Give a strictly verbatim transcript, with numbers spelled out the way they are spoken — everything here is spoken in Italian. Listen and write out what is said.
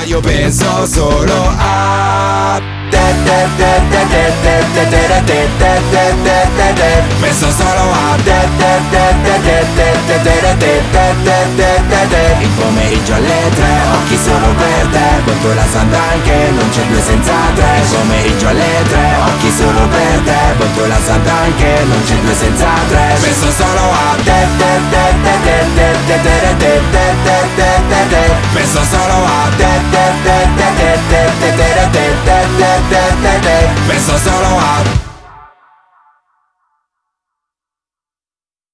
io penso solo a te te te te te te te te te te te te te te. Penso solo a te te te te te te te te te te te te te te. Il pomeriggio alle tre, occhi solo per te, conto la Santan che non c'è due senza tre. Il pomeriggio alle tre, occhi solo per te, conto la Santan che non c'è due senza tre. Penso solo a te te te te te te te te te te te te te. Penso solo a te te te te te te te te te te te te te te. Penso solo a